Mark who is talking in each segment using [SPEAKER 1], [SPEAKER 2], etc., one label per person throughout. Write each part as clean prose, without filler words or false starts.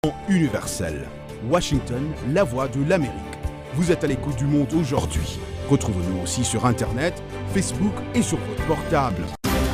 [SPEAKER 1] Universel. Washington, la voix de l'Amérique. Vous êtes à l'écoute du monde aujourd'hui. Retrouvez-nous aussi sur Internet, Facebook et sur votre portable.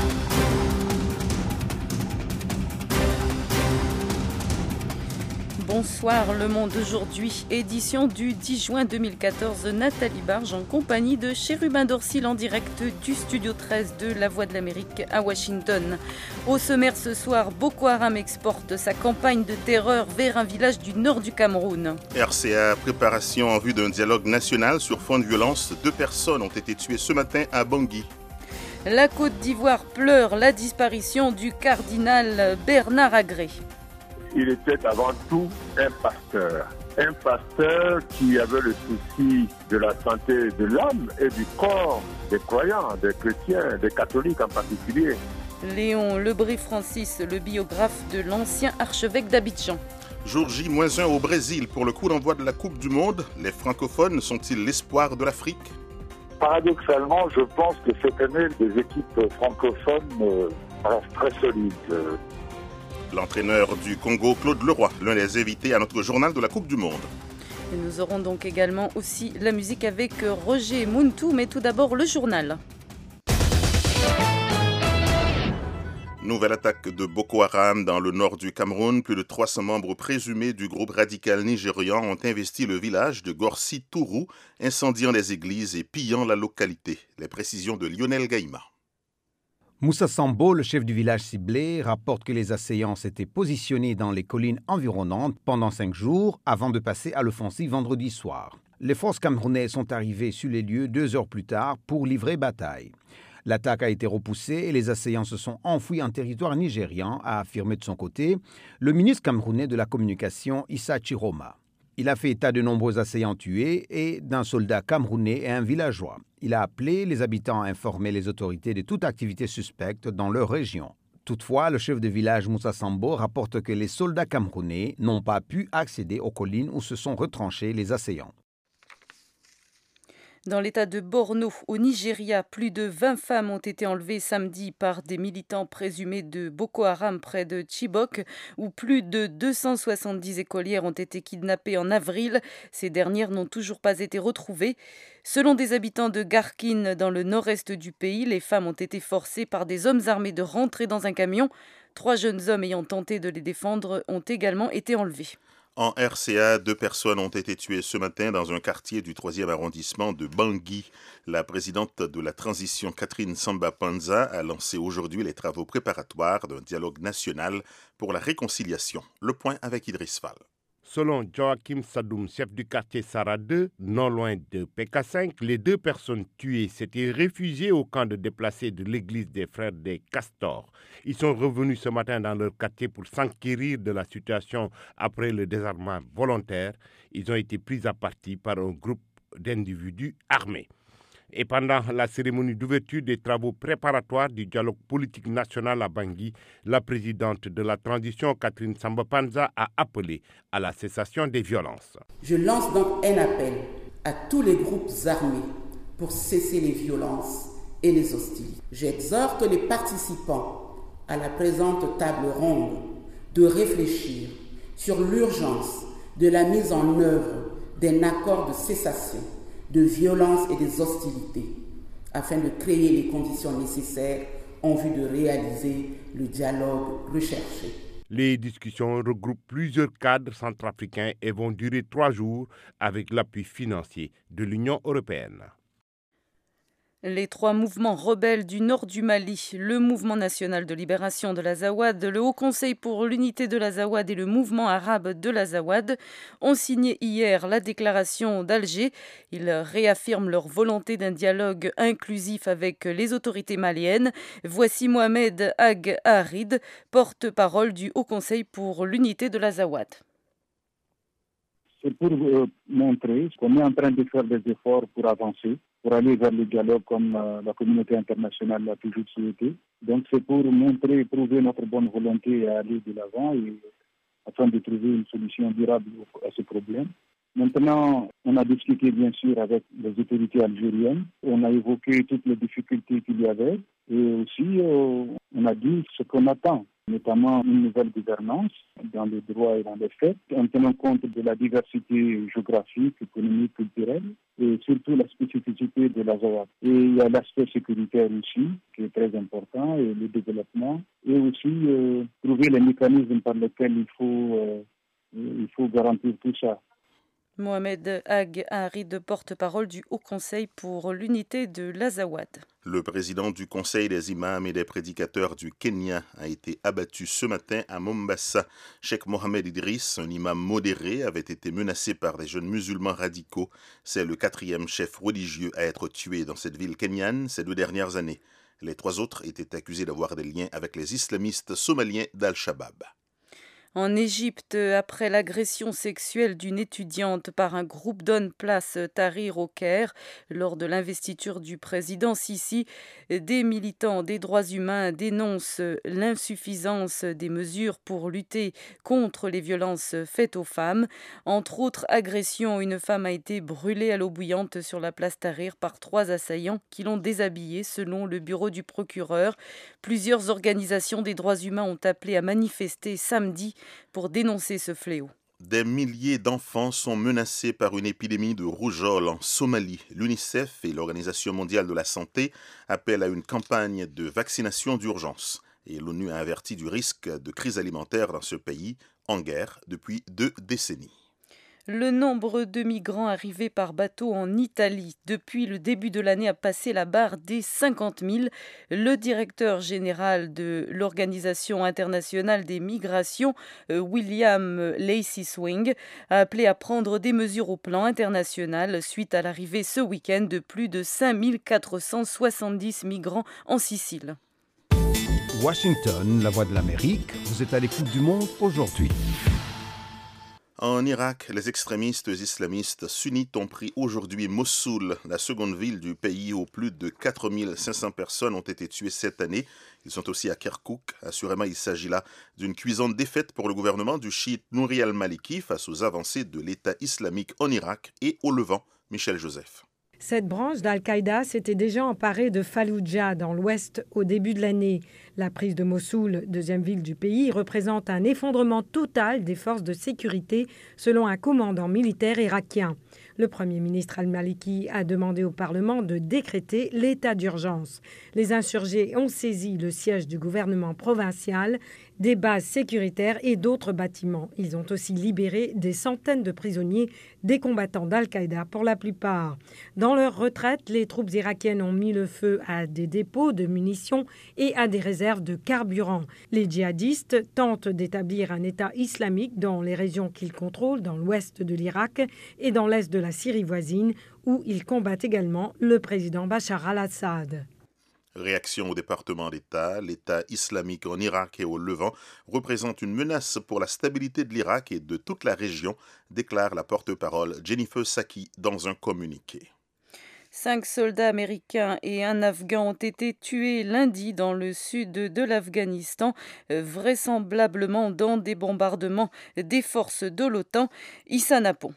[SPEAKER 2] Bonsoir Le Monde aujourd'hui, édition du 10 juin 2014, Nathalie Barge en compagnie de Chérubin Dorsil en direct du studio 13 de La Voix de l'Amérique à Washington. Au sommaire ce soir, Boko Haram exporte sa campagne de terreur vers un village du nord du Cameroun.
[SPEAKER 3] RCA, préparation en vue d'un dialogue national sur fond de violence. 2 personnes ont été tuées ce matin à Bangui.
[SPEAKER 2] La Côte d'Ivoire pleure la disparition du cardinal Bernard Agré.
[SPEAKER 4] Il était avant tout un pasteur qui avait le souci de la santé de l'âme et du corps des croyants, des chrétiens, des catholiques en particulier.
[SPEAKER 2] Léon Lebré-Francis, le biographe de l'ancien archevêque d'Abidjan.
[SPEAKER 3] Jour J-1 au Brésil pour le coup d'envoi de la Coupe du Monde. Les francophones sont-ils l'espoir de l'Afrique ?
[SPEAKER 4] Paradoxalement, je pense que cette année, les équipes francophones restent très solides.
[SPEAKER 3] L'entraîneur du Congo, Claude Leroy, l'un des invités à notre journal de la Coupe du Monde.
[SPEAKER 2] Et nous aurons donc également aussi la musique avec Roger Muntu, mais tout d'abord le journal.
[SPEAKER 3] Nouvelle attaque de Boko Haram dans le nord du Cameroun. Plus de 300 membres présumés du groupe radical nigérian ont investi le village de Gorsi Tourou, incendiant les églises et pillant la localité. Les précisions de Lionel Gaïma.
[SPEAKER 5] Moussa Sambo, le chef du village ciblé, rapporte que les assaillants s'étaient positionnés dans les collines environnantes pendant 5 jours avant de passer à l'offensive vendredi soir. Les forces camerounaises sont arrivées sur les lieux 2 heures plus tard pour livrer bataille. L'attaque a été repoussée et les assaillants se sont enfouis en territoire nigérian, a affirmé de son côté le ministre camerounais de la Communication Issa Chiroma. Il a fait état de nombreux assaillants tués et d'un soldat camerounais et un villageois. Il a appelé les habitants à informer les autorités de toute activité suspecte dans leur région. Toutefois, le chef de village Moussa Sambo rapporte que les soldats camerounais n'ont pas pu accéder aux collines où se sont retranchés les assaillants.
[SPEAKER 2] Dans l'état de Borno, au Nigeria, plus de 20 femmes ont été enlevées samedi par des militants présumés de Boko Haram près de Chibok, où plus de 270 écolières ont été kidnappées en avril. Ces dernières n'ont toujours pas été retrouvées. Selon des habitants de Garkin, dans le nord-est du pays, les femmes ont été forcées par des hommes armés de rentrer dans un camion. 3 jeunes hommes ayant tenté de les défendre ont également été enlevés.
[SPEAKER 3] En RCA, 2 personnes ont été tuées ce matin dans un quartier du 3e arrondissement de Bangui. La présidente de la transition, Catherine Samba Panza, a lancé aujourd'hui les travaux préparatoires d'un dialogue national pour la réconciliation. Le point avec Idriss Fall.
[SPEAKER 6] Selon Joachim Sadoum, chef du quartier Sarah 2, non loin de PK5, les 2 personnes tuées s'étaient réfugiées au camp de déplacés de l'église des frères des Castors. Ils sont revenus ce matin dans leur quartier pour s'enquérir de la situation après le désarmement volontaire. Ils ont été pris à partie par un groupe d'individus armés. Et pendant la cérémonie d'ouverture des travaux préparatoires du dialogue politique national à Bangui, la présidente de la transition, Catherine Samba Panza, a appelé à la cessation des violences.
[SPEAKER 7] Je lance donc un appel à tous les groupes armés pour cesser les violences et les hostilités. J'exhorte les participants à la présente table ronde de réfléchir sur l'urgence de la mise en œuvre d'un accord de cessation de violence et des hostilités, afin de créer les conditions nécessaires en vue de réaliser le dialogue recherché.
[SPEAKER 6] Les discussions regroupent plusieurs cadres centrafricains et vont durer 3 jours avec l'appui financier de l'Union européenne.
[SPEAKER 2] Les 3 mouvements rebelles du nord du Mali, le Mouvement national de libération de l'Azawad, le Haut Conseil pour l'unité de l'Azawad et le Mouvement arabe de l'Azawad, ont signé hier la déclaration d'Alger. Ils réaffirment leur volonté d'un dialogue inclusif avec les autorités maliennes. Voici Mohamed Ag Harid, porte-parole du Haut Conseil pour l'unité de l'Azawad.
[SPEAKER 8] C'est pour montrer qu'on est en train de faire des efforts pour avancer, pour aller vers le dialogue comme la communauté internationale l'a toujours souhaité. Donc c'est pour montrer et prouver notre bonne volonté à aller de l'avant et afin de trouver une solution durable à ce problème. Maintenant, on a discuté bien sûr avec les autorités algériennes. On a évoqué toutes les difficultés qu'il y avait. Et aussi, on a dit ce qu'on attend, notamment une nouvelle gouvernance dans les droits et dans les faits, en tenant compte de la diversité géographique, économique, culturelle et surtout la spécificité de l'Azawad. Et il y a l'aspect sécuritaire aussi, qui est très important, et le développement, et aussi trouver les mécanismes par lesquels il faut garantir tout ça.
[SPEAKER 2] Mohamed Ag Harid, porte-parole du Haut Conseil pour l'unité de l'Azawad.
[SPEAKER 3] Le président du Conseil des imams et des prédicateurs du Kenya a été abattu ce matin à Mombasa. Cheikh Mohamed Idriss, un imam modéré, avait été menacé par des jeunes musulmans radicaux. C'est le 4e chef religieux à être tué dans cette ville kenyane ces 2 dernières années. Les 3 autres étaient accusés d'avoir des liens avec les islamistes somaliens d'Al-Shabaab.
[SPEAKER 2] En Égypte, après l'agression sexuelle d'une étudiante par un groupe d'hommes place Tahrir au Caire, lors de l'investiture du président Sisi, des militants des droits humains dénoncent l'insuffisance des mesures pour lutter contre les violences faites aux femmes. Entre autres agressions, une femme a été brûlée à l'eau bouillante sur la place Tahrir par 3 assaillants qui l'ont déshabillée, selon le bureau du procureur. Plusieurs organisations des droits humains ont appelé à manifester samedi pour dénoncer ce fléau.
[SPEAKER 3] Des milliers d'enfants sont menacés par une épidémie de rougeole en Somalie. L'UNICEF et l'Organisation mondiale de la santé appellent à une campagne de vaccination d'urgence. Et l'ONU a averti du risque de crise alimentaire dans ce pays en guerre depuis 2 décennies.
[SPEAKER 2] Le nombre de migrants arrivés par bateau en Italie depuis le début de l'année a passé la barre des 50 000. Le directeur général de l'Organisation internationale des migrations, William Lacey Swing, a appelé à prendre des mesures au plan international suite à l'arrivée ce week-end de plus de 5 470 migrants en Sicile.
[SPEAKER 5] Washington, la voix de l'Amérique, vous êtes à l'écoute du monde aujourd'hui.
[SPEAKER 3] En Irak, les extrémistes islamistes sunnites ont pris aujourd'hui Mossoul, la seconde ville du pays où plus de 4 500 personnes ont été tuées cette année. Ils sont aussi à Kirkouk. Assurément, il s'agit là d'une cuisante défaite pour le gouvernement du chiite Nouri al-Maliki face aux avancées de l'État islamique en Irak et au Levant. Michel Joseph.
[SPEAKER 9] Cette branche d'Al-Qaïda s'était déjà emparée de Falloujah dans l'ouest au début de l'année. La prise de Mossoul, deuxième ville du pays, représente un effondrement total des forces de sécurité selon un commandant militaire irakien. Le Premier ministre al-Maliki a demandé au Parlement de décréter l'état d'urgence. Les insurgés ont saisi le siège du gouvernement provincial, des bases sécuritaires et d'autres bâtiments. Ils ont aussi libéré des centaines de prisonniers, des combattants d'Al-Qaïda pour la plupart. Dans leur retraite, les troupes irakiennes ont mis le feu à des dépôts de munitions et à des réserves de carburant. Les djihadistes tentent d'établir un État islamique dans les régions qu'ils contrôlent, dans l'ouest de l'Irak et dans l'est de la Syrie voisine, où ils combattent également le président Bachar al-Assad.
[SPEAKER 3] Réaction au département d'État, l'État islamique en Irak et au Levant représente une menace pour la stabilité de l'Irak et de toute la région, déclare la porte-parole Jennifer Psaki dans un communiqué.
[SPEAKER 2] 5 soldats américains et un Afghan ont été tués lundi dans le sud de l'Afghanistan, vraisemblablement dans des bombardements des forces de l'OTAN. Issa Napon.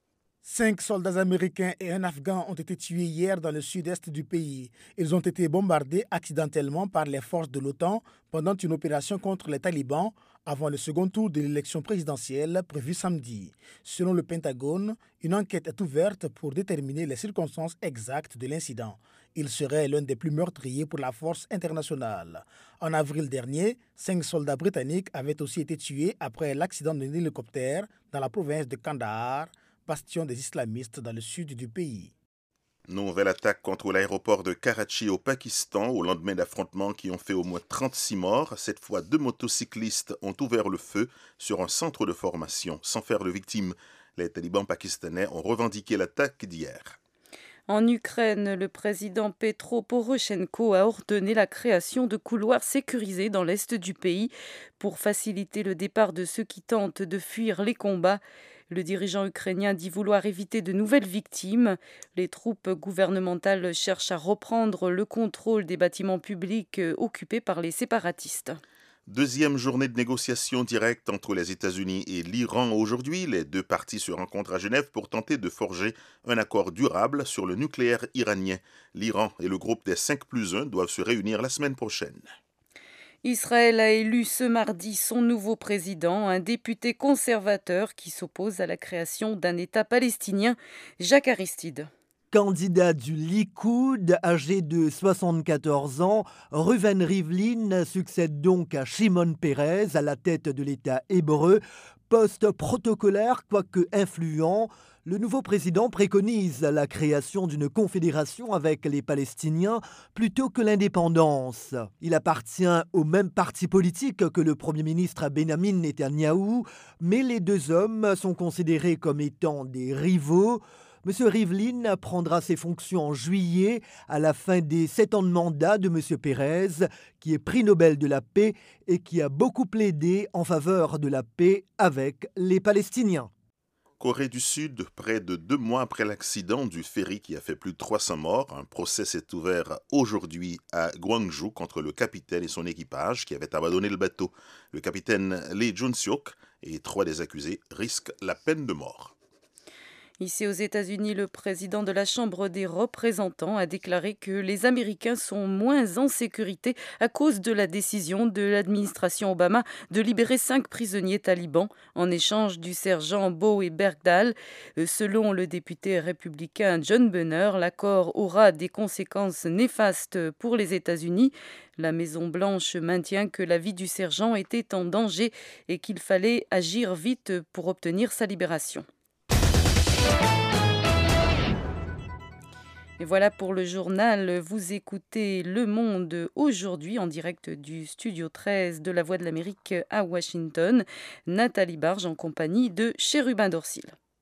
[SPEAKER 10] 5 soldats américains et un Afghan ont été tués hier dans le sud-est du pays. Ils ont été bombardés accidentellement par les forces de l'OTAN pendant une opération contre les talibans avant le second tour de l'élection présidentielle prévue samedi. Selon le Pentagone, une enquête est ouverte pour déterminer les circonstances exactes de l'incident. Il serait l'un des plus meurtriers pour la force internationale. En avril dernier, 5 soldats britanniques avaient aussi été tués après l'accident d'un hélicoptère dans la province de Kandahar, bastion des islamistes dans le sud du pays.
[SPEAKER 3] Nouvelle attaque contre l'aéroport de Karachi au Pakistan au lendemain d'affrontements qui ont fait au moins 36 morts. Cette fois, 2 motocyclistes ont ouvert le feu sur un centre de formation sans faire de victimes. Les talibans pakistanais ont revendiqué l'attaque d'hier.
[SPEAKER 2] En Ukraine, le président Petro Poroshenko a ordonné la création de couloirs sécurisés dans l'est du pays pour faciliter le départ de ceux qui tentent de fuir les combats. Le dirigeant ukrainien dit vouloir éviter de nouvelles victimes. Les troupes gouvernementales cherchent à reprendre le contrôle des bâtiments publics occupés par les séparatistes.
[SPEAKER 3] Deuxième journée de négociations directes entre les États-Unis et l'Iran aujourd'hui. Les deux parties se rencontrent à Genève pour tenter de forger un accord durable sur le nucléaire iranien. L'Iran et le groupe des 5+1 doivent se réunir la semaine prochaine.
[SPEAKER 2] Israël a élu ce mardi son nouveau président, un député conservateur qui s'oppose à la création d'un État palestinien, Jacques Aristide.
[SPEAKER 11] Candidat du Likoud, âgé de 74 ans, Reuven Rivlin succède donc à Shimon Peres à la tête de l'État hébreu. Poste protocolaire, quoique influent, le nouveau président préconise la création d'une confédération avec les Palestiniens plutôt que l'indépendance. Il appartient au même parti politique que le Premier ministre Benjamin Netanyahou, mais les deux hommes sont considérés comme étant des rivaux. M. Rivlin prendra ses fonctions en juillet, à la fin des 7 ans de mandat de M. Peres, qui est prix Nobel de la paix et qui a beaucoup plaidé en faveur de la paix avec les Palestiniens.
[SPEAKER 3] Corée du Sud, près de 2 mois après l'accident du ferry qui a fait plus de 300 morts, un procès s'est ouvert aujourd'hui à Gwangju contre le capitaine et son équipage qui avaient abandonné le bateau. Le capitaine Lee Jun-seok et 3 des accusés risquent la peine de mort.
[SPEAKER 2] Ici aux États-Unis, le président de la Chambre des représentants a déclaré que les Américains sont moins en sécurité à cause de la décision de l'administration Obama de libérer 5 prisonniers talibans en échange du sergent Bowe Bergdahl. Selon le député républicain John Boehner, l'accord aura des conséquences néfastes pour les États-Unis. La Maison-Blanche maintient que la vie du sergent était en danger et qu'il fallait agir vite pour obtenir sa libération. Et voilà pour le journal. Vous écoutez Le Monde aujourd'hui en direct du studio 13 de La Voix de l'Amérique à Washington. Nathalie Barge en compagnie de Chérubin Dorsil.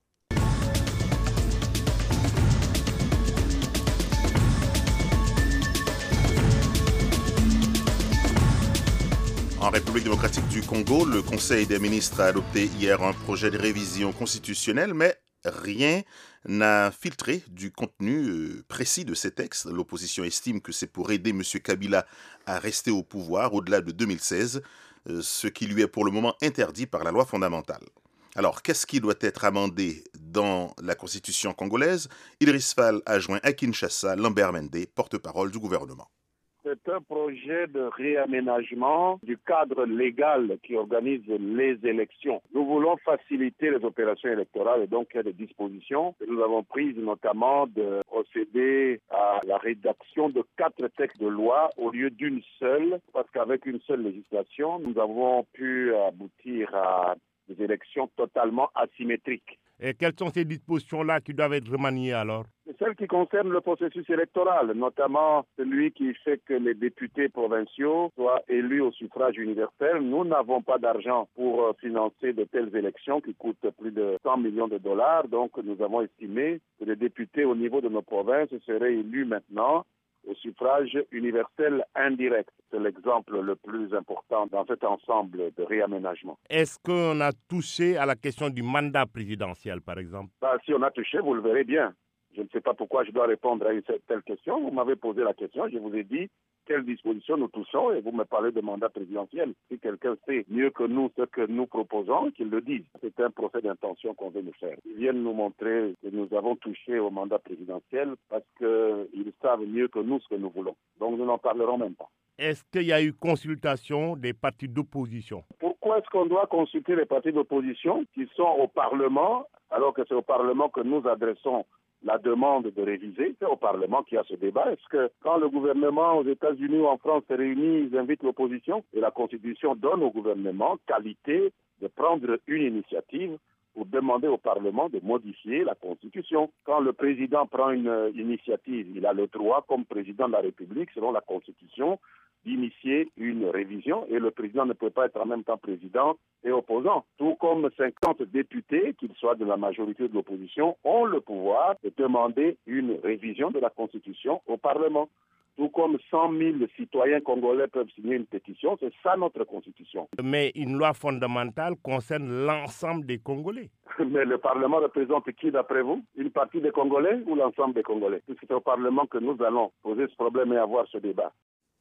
[SPEAKER 3] En République démocratique du Congo, le Conseil des ministres a adopté hier un projet de révision constitutionnelle, mais rien n'a filtré du contenu précis de ces textes. L'opposition estime que c'est pour aider M. Kabila à rester au pouvoir au-delà de 2016, ce qui lui est pour le moment interdit par la loi fondamentale. Alors, qu'est-ce qui doit être amendé dans la Constitution congolaise? Idriss Fall a joint à Kinshasa Lambert Mende, porte-parole du gouvernement.
[SPEAKER 4] C'est un projet de réaménagement du cadre légal qui organise les élections. Nous voulons faciliter les opérations électorales et donc il y a des dispositions que nous avons prises, notamment de procéder à la rédaction de 4 textes de loi au lieu d'une seule, parce qu'avec une seule législation, nous avons pu aboutir à des élections totalement asymétriques.
[SPEAKER 6] Et quelles sont ces dispositions-là qui doivent être remaniées alors?
[SPEAKER 4] C'est celles qui concernent le processus électoral, notamment celui qui fait que les députés provinciaux soient élus au suffrage universel. Nous n'avons pas d'argent pour financer de telles élections qui coûtent plus de 100 millions de dollars. Donc nous avons estimé que les députés au niveau de nos provinces seraient élus maintenant au suffrage universel indirect. C'est l'exemple le plus important dans cet ensemble de réaménagement.
[SPEAKER 6] Est-ce qu'on a touché à la question du mandat présidentiel, par exemple?
[SPEAKER 4] Si on a touché, vous le verrez bien. Je ne sais pas pourquoi je dois répondre à une telle question. Vous m'avez posé la question, je vous ai dit quelles dispositions nous touchons et vous me parlez de mandat présidentiel. Si quelqu'un sait mieux que nous ce que nous proposons, qu'il le dise. C'est un procès d'intention qu'on veut nous faire. Ils viennent nous montrer que nous avons touché au mandat présidentiel parce qu'ils savent mieux que nous ce que nous voulons. Donc nous n'en parlerons même pas.
[SPEAKER 6] Est-ce qu'il y a eu consultation des partis d'opposition?
[SPEAKER 4] Pourquoi est-ce qu'on doit consulter les partis d'opposition qui sont au Parlement, alors que c'est au Parlement que nous adressons la demande de réviser? C'est au Parlement qu'il y a ce débat. Est-ce que quand le gouvernement aux États-Unis ou en France se réunit, ils invitent l'opposition? Et la Constitution donne au gouvernement qualité de prendre une initiative pour demander au Parlement de modifier la Constitution. Quand le président prend une initiative, il a le droit, comme président de la République, selon la Constitution, d'initier une révision et le président ne peut pas être en même temps président et opposant. Tout comme 50 députés, qu'ils soient de la majorité ou de l'opposition, ont le pouvoir de demander une révision de la Constitution au Parlement. Tout comme 100 000 citoyens congolais peuvent signer une pétition, c'est ça notre Constitution.
[SPEAKER 6] Mais une loi fondamentale concerne l'ensemble des Congolais.
[SPEAKER 4] Mais le Parlement représente qui d'après vous? Une partie des Congolais ou l'ensemble des Congolais? C'est au Parlement que nous allons poser ce problème et avoir ce débat.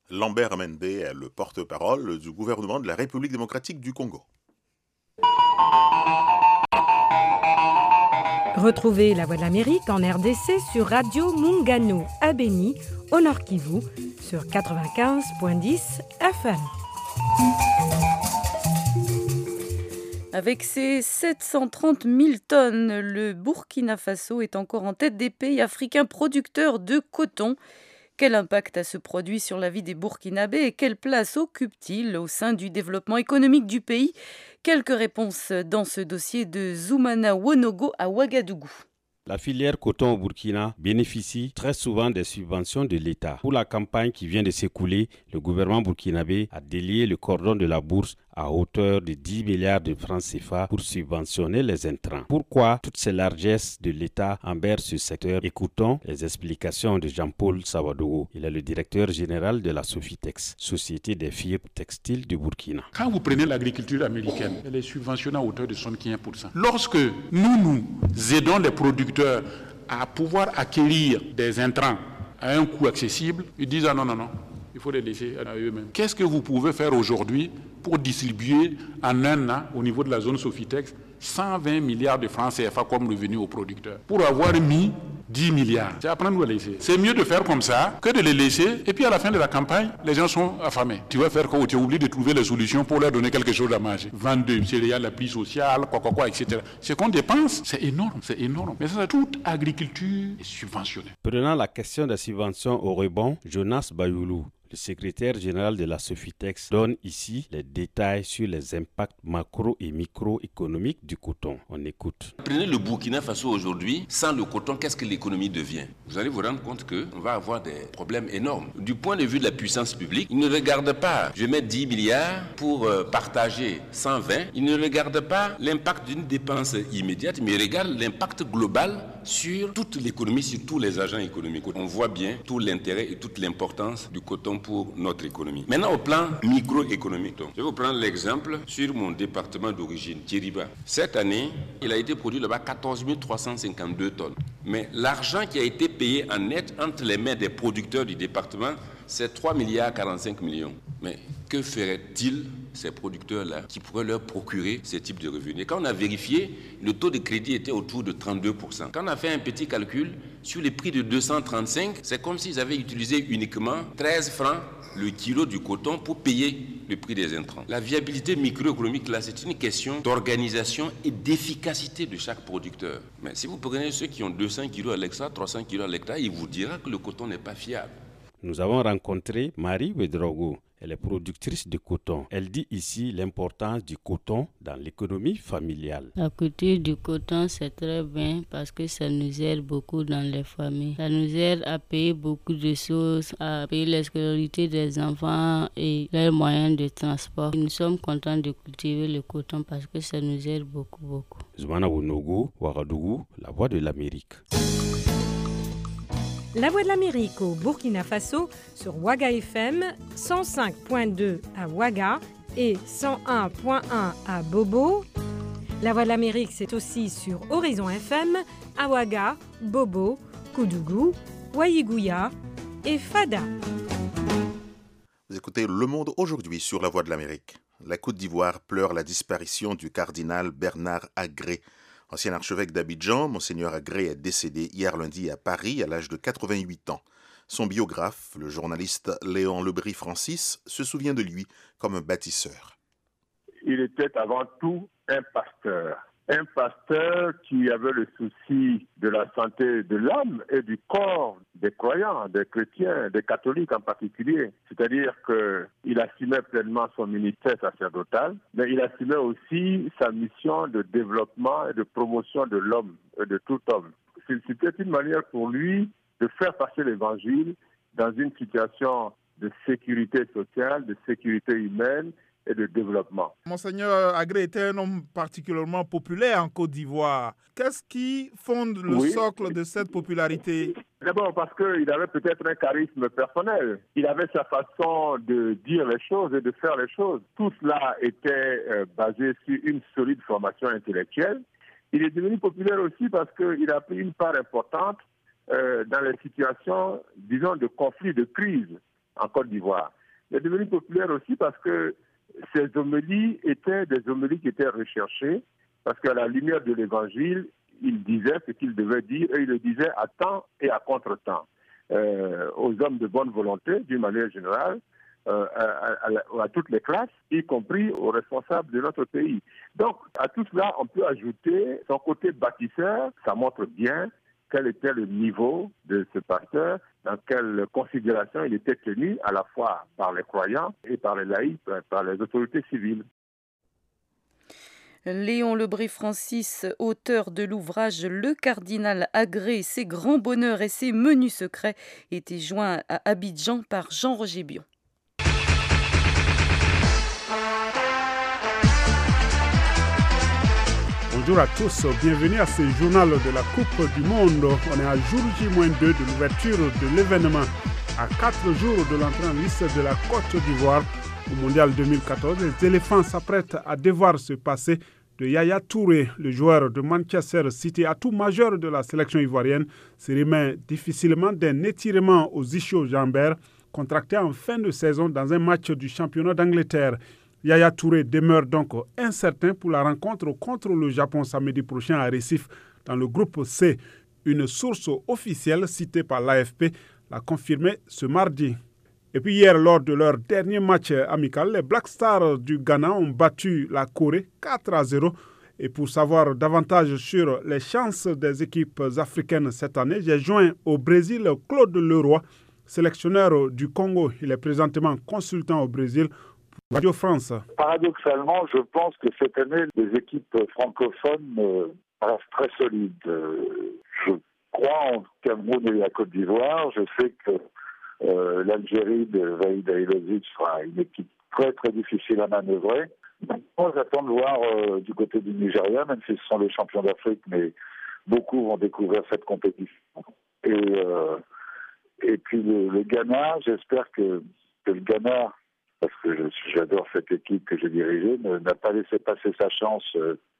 [SPEAKER 3] Lambert Mende est le porte-parole du gouvernement de la République démocratique du Congo.
[SPEAKER 9] Retrouvez La Voix de l'Amérique en RDC sur Radio Mungano à Beni, au Nord Kivu, sur 95.10 FM.
[SPEAKER 2] Avec ses 730 000 tonnes, le Burkina Faso est encore en tête des pays africains producteurs de coton. Quel impact a ce produit sur la vie des Burkinabés et quelle place occupe-t-il au sein du développement économique du pays ? Quelques réponses dans ce dossier de Zoumana Wonogo à Ouagadougou.
[SPEAKER 12] La filière coton au Burkina bénéficie très souvent des subventions de l'État. Pour la campagne qui vient de s'écouler, le gouvernement burkinabé a délié le cordon de la bourse à hauteur de 10 milliards de francs CFA pour subventionner les intrants. Pourquoi toutes ces largesses de l'État envers ce secteur ? Écoutons les explications de Jean-Paul Sawadogo. Il est le directeur général de la Sofitex, Société des fibres textiles du Burkina.
[SPEAKER 13] Quand vous prenez l'agriculture américaine, elle est subventionnée à hauteur de 75%. Lorsque nous aidons les producteurs à pouvoir acquérir des intrants à un coût accessible, ils disent ah non, il faut les laisser à eux-mêmes. Qu'est-ce que vous pouvez faire aujourd'hui pour distribuer en un an au niveau de la zone Sofitex 120 milliards de francs CFA comme revenu aux producteurs pour avoir mis 10 milliards. C'est à prendre ou à laisser. C'est mieux de faire comme ça que de les laisser et puis à la fin de la campagne, les gens sont affamés. Tu vas faire quoi ? Tu oublies de trouver les solutions pour leur donner quelque chose à manger. 22 céréales, l'appui social, quoi, etc. Ce qu'on dépense, c'est énorme. Mais ça, toute agriculture est subventionnée.
[SPEAKER 12] Prenant la question des subventions au rebond, Jonas Bayoulou, le secrétaire général de la Sofitex, donne ici les détails sur les impacts macro et microéconomiques du coton. On écoute.
[SPEAKER 14] Prenez le Burkina Faso aujourd'hui, sans le coton, qu'est-ce que l'économie devient ? Vous allez vous rendre compte qu'on va avoir des problèmes énormes. Du point de vue de la puissance publique, ils ne regardent pas, je mets 10 milliards pour partager 120, ils ne regardent pas l'impact d'une dépense immédiate, mais ils regardent l'impact global sur toute l'économie, sur tous les agents économiques. On voit bien tout l'intérêt et toute l'importance du coton pour notre économie. Maintenant, au plan microéconomique, je vais vous prendre l'exemple sur mon département d'origine, Kiriba. Cette année, il a été produit là-bas 14 352 tonnes. Mais l'argent qui a été payé en net entre les mains des producteurs du département, c'est 3 milliards 45 millions. Mais que feraient-ils ces producteurs-là qui pourraient leur procurer ces types de revenus? Et quand on a vérifié, le taux de crédit était autour de 32%. Quand on a fait un petit calcul sur les prix de 235, c'est comme s'ils avaient utilisé uniquement 13 francs le kilo du coton pour payer le prix des intrants. La viabilité microéconomique, là, c'est une question d'organisation et d'efficacité de chaque producteur. Mais si vous prenez ceux qui ont 200 kilos à l'hectare, 300 kilos à l'hectare, il vous dira que le coton n'est pas fiable.
[SPEAKER 12] Nous avons rencontré Marie Wedrogo. Elle est productrice de coton. Elle dit ici l'importance du coton dans l'économie familiale.
[SPEAKER 15] La culture du coton, c'est très bien parce que ça nous aide beaucoup dans les familles. Ça nous aide à payer beaucoup de choses, à payer la scolarité des enfants et leurs moyens de transport. Nous sommes contents de cultiver le coton parce que ça nous aide beaucoup.
[SPEAKER 12] Zoumana Wonogo, Ouagadougou, La Voix de l'Amérique.
[SPEAKER 9] La Voix de l'Amérique au Burkina Faso sur Ouaga FM, 105.2 à Ouaga et 101.1 à Bobo. La Voix de l'Amérique, c'est aussi sur Horizon FM à Ouaga, Bobo, Koudougou, Waïgouya et Fada.
[SPEAKER 3] Vous écoutez Le Monde aujourd'hui sur La Voix de l'Amérique. La Côte d'Ivoire pleure la disparition du cardinal Bernard Agré. Ancien archevêque d'Abidjan, Monseigneur Agré est décédé hier lundi à Paris à l'âge de 88 ans. Son biographe, le journaliste Léon Lebris-Francis, se souvient de lui comme un bâtisseur.
[SPEAKER 4] Il était avant tout un pasteur. Un pasteur qui avait le souci de la santé de l'âme et du corps des croyants, des chrétiens, des catholiques en particulier. C'est-à-dire qu'il assumait pleinement son ministère sacerdotal, mais il assumait aussi sa mission de développement et de promotion de l'homme et de tout homme. C'était une manière pour lui de faire passer l'évangile dans une situation de sécurité sociale, de sécurité humaine, et de développement.
[SPEAKER 16] Monseigneur Agré était un homme particulièrement populaire en Côte d'Ivoire. Qu'est-ce qui fonde le socle de cette popularité?
[SPEAKER 4] D'abord parce qu'il avait peut-être un charisme personnel. Il avait sa façon de dire les choses et de faire les choses. Tout cela était basé sur une solide formation intellectuelle. Il est devenu populaire aussi parce qu'il a pris une part importante dans les situations, disons, de conflit, de crise. en Côte d'Ivoire. Il est devenu populaire aussi parce que ces homélies étaient des homélies qui étaient recherchées, parce qu'à la lumière de l'Évangile, il disait ce qu'il devait dire, et il le disait à temps et à contre-temps. Aux hommes de bonne volonté, d'une manière générale, à toutes les classes, y compris aux responsables de notre pays. Donc, à tout cela, on peut ajouter son côté bâtisseur. Ça montre bien quel était le niveau de ce pasteur, dans quelle considération il était tenu à la fois par les croyants et par les laïcs, par les autorités civiles.
[SPEAKER 2] Léon Lebré-Francis, auteur de l'ouvrage Le Cardinal Agré, ses grands bonheurs et ses menus secrets, était joint à Abidjan par Jean-Roger Bion.
[SPEAKER 16] Bonjour à tous, bienvenue à ce journal de la Coupe du Monde. On est à jour J-2 de l'ouverture de l'événement. À 4 jours de l'entrée en liste de la Côte d'Ivoire au Mondial 2014, les éléphants s'apprêtent à devoir se passer de Yaya Touré, le joueur de Manchester City, atout majeur de la sélection ivoirienne, se remet difficilement d'un étirement aux ischio-jambaires contracté en fin de saison dans un match du championnat d'Angleterre. Yaya Touré demeure donc incertain pour la rencontre contre le Japon samedi prochain à Recife dans le groupe C. Une source officielle citée par l'AFP l'a confirmé ce mardi. Et puis hier, lors de leur dernier match amical, les Black Stars du Ghana ont battu la Corée 4-0. Et pour savoir davantage sur les chances des équipes africaines cette année, j'ai joint au Brésil Claude Leroy, sélectionneur du Congo. Il est présentement consultant au Brésil pour Radio France.
[SPEAKER 17] Paradoxalement, je pense que cette année, les équipes francophones restent très solides. Je crois en Cameroun et la Côte d'Ivoire. Je sais que l'Algérie de Vaïd Aïlozic sera une équipe très très difficile à manœuvrer. Maintenant, j'attends de voir du côté du Nigeria, même si ce sont les champions d'Afrique, mais beaucoup vont découvrir cette compétition. Et puis le Ghana, j'espère que le Ghana, parce que j'adore cette équipe que j'ai dirigée, n'a pas laissé passer sa chance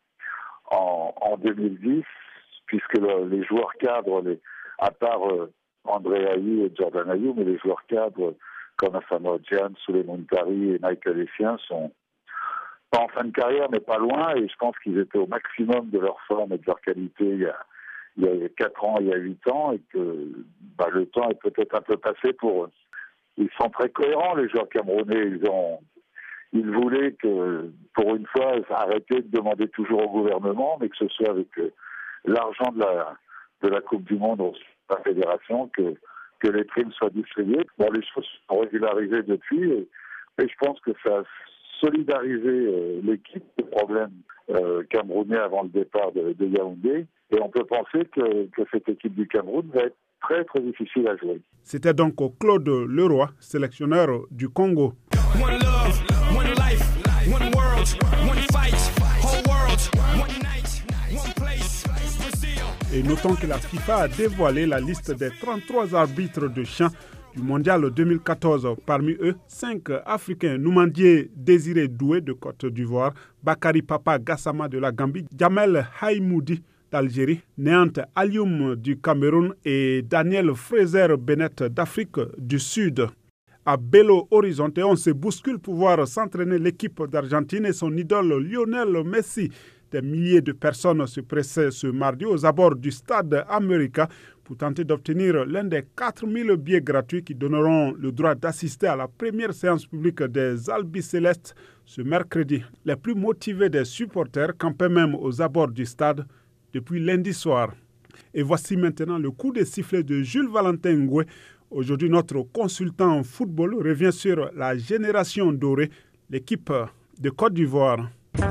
[SPEAKER 17] en 2010, puisque les joueurs cadres, à part André Ayew et Jordan Ayew, mais les joueurs cadres comme Asamoah Gyan, Souleymane Tari et Michael Essien sont pas en fin de carrière, mais pas loin, et je pense qu'ils étaient au maximum de leur forme et de leur qualité il y a 4 ans, il y a 8 ans, et que le temps est peut-être un peu passé pour eux. Ils sont très cohérents, les joueurs camerounais. Ils voulaient que, pour une fois, arrêter de demander toujours au gouvernement, mais que ce soit avec l'argent de la Coupe du Monde, la fédération, que les primes soient distribuées. Les choses sont régularisées depuis, et je pense que ça a solidarisé l'équipe, le problème camerounais avant le départ de Yaoundé, et on peut penser que cette équipe du Cameroun va être très très difficile à jouer.
[SPEAKER 16] C'était donc Claude Leroy, sélectionneur du Congo. One love, one life, one world, one fight, whole world, one night, one place, Brazil. Et notons que la FIFA a dévoilé la liste des 33 arbitres de chant du Mondial 2014. Parmi eux, 5 Africains: Noumandié Désiré Doué de Côte d'Ivoire, Bakary Papa Gassama de la Gambie, Jamel Haïmoudi d'Algérie, Néant Alioum du Cameroun et Daniel Fraser Bennett d'Afrique du Sud. À Belo Horizonte, on se bouscule pour voir s'entraîner l'équipe d'Argentine et son idole Lionel Messi. Des milliers de personnes se pressaient ce mardi aux abords du stade América pour tenter d'obtenir l'un des 4000 billets gratuits qui donneront le droit d'assister à la première séance publique des Albicélestes ce mercredi. Les plus motivés des supporters campaient même aux abords du stade depuis lundi soir. Et voici maintenant le coup de sifflet de Jules Valentin Ngoué. Aujourd'hui, notre consultant en football revient sur la génération dorée, l'équipe de Côte d'Ivoire.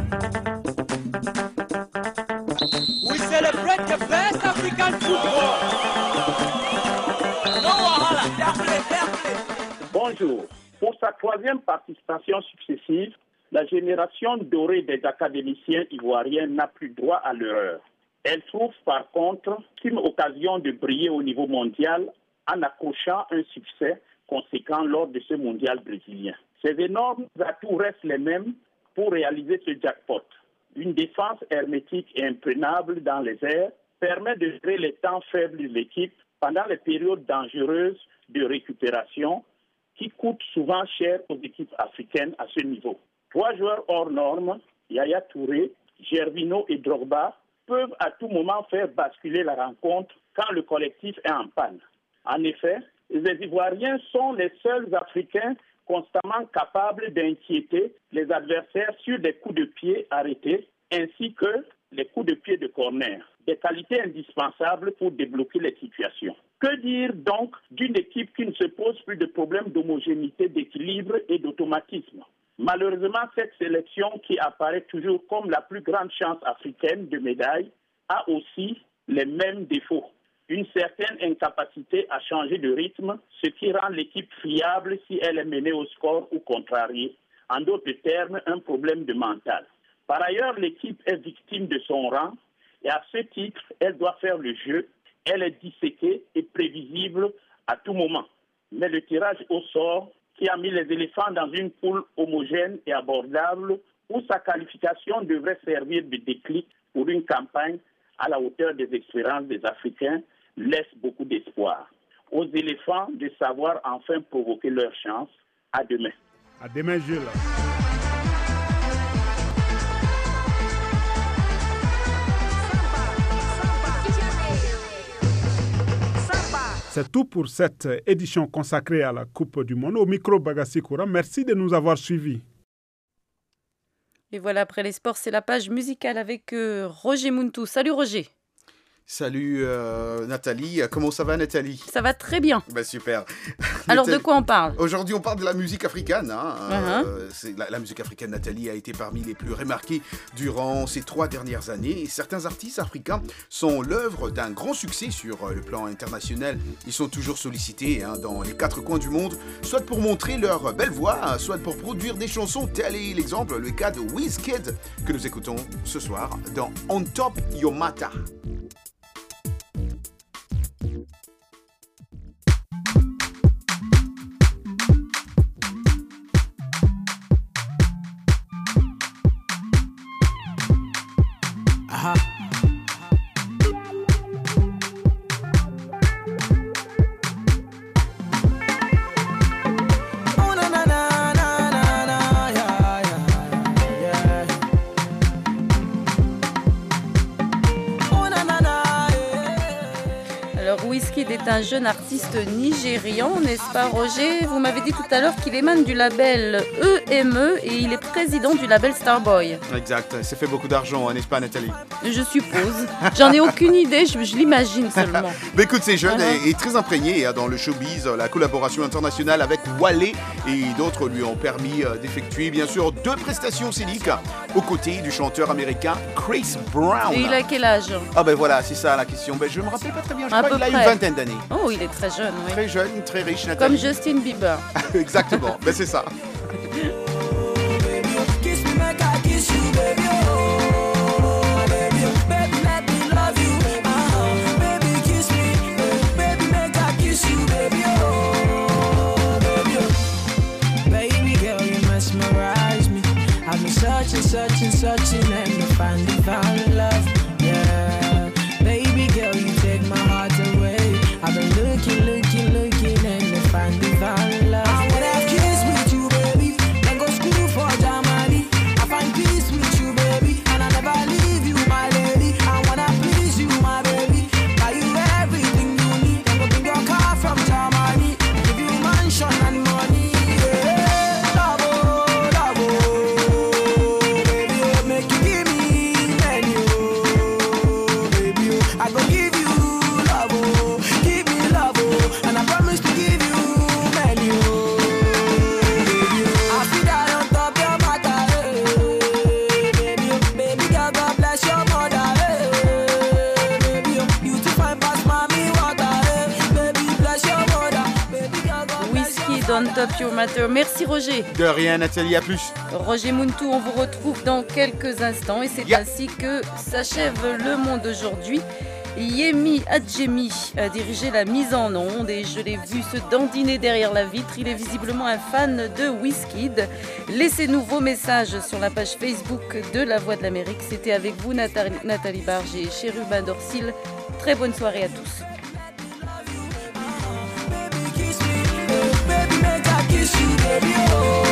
[SPEAKER 18] We celebrate the best African football. No wahala.
[SPEAKER 4] Bonjour. Pour sa 3e participation successive, la génération dorée des académiciens ivoiriens n'a plus droit à l'erreur. Elle trouve par contre une occasion de briller au niveau mondial en accrochant un succès conséquent lors de ce mondial brésilien. Ces énormes atouts restent les mêmes pour réaliser ce jackpot. Une défense hermétique et imprenable dans les airs permet de gérer les temps faibles de l'équipe pendant les périodes dangereuses de récupération
[SPEAKER 19] qui coûtent souvent cher aux équipes africaines à ce niveau. 3 joueurs hors normes, Yaya Touré, Gervinho et Drogba, peuvent à tout moment faire basculer la rencontre quand le collectif est en panne. En effet, les Ivoiriens sont les seuls Africains constamment capables d'inquiéter les adversaires sur des coups de pied arrêtés ainsi que les coups de pied de corner, des qualités indispensables pour débloquer les situations. Que dire donc d'une équipe qui ne se pose plus de problèmes d'homogénéité, d'équilibre et d'automatisme? Malheureusement, cette sélection qui apparaît toujours comme la plus grande chance africaine de médaille a aussi les mêmes défauts. Une certaine incapacité à changer de rythme, ce qui rend l'équipe friable si elle est menée au score ou contrariée. En d'autres termes, un problème de mental. Par ailleurs, l'équipe est victime de son rang et à ce titre, elle doit faire le jeu. Elle est disséquée et prévisible à tout moment. Mais le tirage au sort qui a mis les éléphants dans une poule homogène et abordable où sa qualification devrait servir de déclic pour une campagne à la hauteur des expériences des Africains laisse beaucoup d'espoir. Aux éléphants de savoir enfin provoquer leur chance. À demain.
[SPEAKER 16] À demain, Jules. C'est tout pour cette édition consacrée à la Coupe du Monde. Au micro, Bagassi Koura, merci de nous avoir suivis.
[SPEAKER 2] Et voilà, après les sports, c'est la page musicale avec Roger Muntu. Salut Roger.
[SPEAKER 20] Salut Nathalie, comment ça va Nathalie?
[SPEAKER 2] Ça va très bien.
[SPEAKER 20] Bah, super.
[SPEAKER 2] Alors de quoi on parle?
[SPEAKER 20] Aujourd'hui on parle de la musique africaine. La musique africaine, Nathalie, a été parmi les plus remarquées durant ces 3 dernières années. Et certains artistes africains sont l'œuvre d'un grand succès sur le plan international. Ils sont toujours sollicités dans les 4 coins du monde, soit pour montrer leur belle voix, soit pour produire des chansons. Tel est l'exemple, le cas de Wizkid que nous écoutons ce soir dans On Top Your Matter.
[SPEAKER 2] Wizkid est un jeune artiste nigérian, n'est-ce pas Roger? Vous m'avez dit tout à l'heure qu'il émane du label EME et il est président du label Starboy.
[SPEAKER 20] Exact, il s'est fait beaucoup d'argent, n'est-ce pas Nathalie?
[SPEAKER 2] Je suppose. J'en ai aucune idée, je l'imagine seulement.
[SPEAKER 20] Mais écoute, c'est jeune et très imprégné dans le showbiz. La collaboration internationale avec Wale et d'autres lui ont permis d'effectuer bien sûr 2 prestations scéniques aux côtés du chanteur américain Chris Brown.
[SPEAKER 2] Et il a quel âge?
[SPEAKER 20] Ah ben voilà, c'est ça la question. Ben, je me rappelle pas très bien, je crois qu'il a une vingtaine d'années.
[SPEAKER 2] Oh, il est très jeune, oui.
[SPEAKER 20] Très jeune, très riche, Nathalie.
[SPEAKER 2] Comme Justin Bieber.
[SPEAKER 20] Exactement, ben c'est ça.
[SPEAKER 21] Searching and found love, yeah. Baby girl, you take my heart away. I've been looking and find divine love. I would have kissed with you, baby, then go school for Germany. I find peace with you, baby, and I never leave you, my lady. I wanna please you, my baby, buy you everything you need. Then go bring your car from Germany, give you mansion and money.
[SPEAKER 2] On Top Your Matter. Merci Roger.
[SPEAKER 20] De rien Nathalie, à plus.
[SPEAKER 2] Roger Muntu, on vous retrouve dans quelques instants et c'est ainsi que s'achève Le Monde aujourd'hui. Yemi Adjemi a dirigé la mise en onde et je l'ai vu se dandiner derrière la vitre. Il est visiblement un fan de Wizkid. Laissez-nous vos messages sur la page Facebook de La Voix de l'Amérique. C'était avec vous Nathalie Barge et Chérubin Dorsil. Très bonne soirée à tous.
[SPEAKER 21] Baby, make I baby, oh.